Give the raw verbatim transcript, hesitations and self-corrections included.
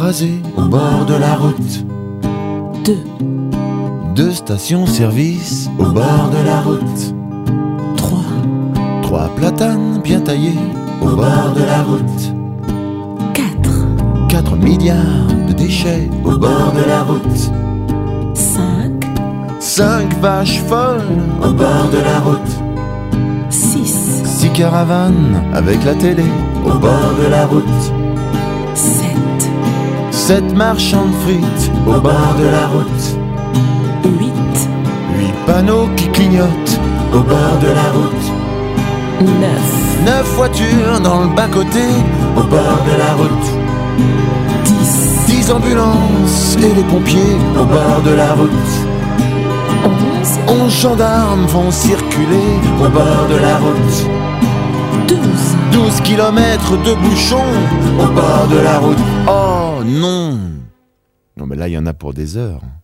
écrasés au bord de la route. Deux. Deux stations-service au bord de la route. Trois. Trois platanes bien taillés au bord de la route. Quatre. Quatre milliards de déchets au bord de la route. Cinq. Cinq vaches folles au bord de la route. Six. Six caravanes avec la télé au bord de la route. Sept. Sept marchands de frites au bord de la route. Huit. Huit panneaux qui clignotent au bord de la route. Neuf. Neuf voitures dans le bas-côté au bord de la route. Dix. Dix ambulances et les pompiers au bord de la route. Onze. Onze gendarmes vont circuler au bord de la route. Douze. Douze kilomètres de bouchons au bord de la route. Oh non! Non mais là il y en a pour des heures.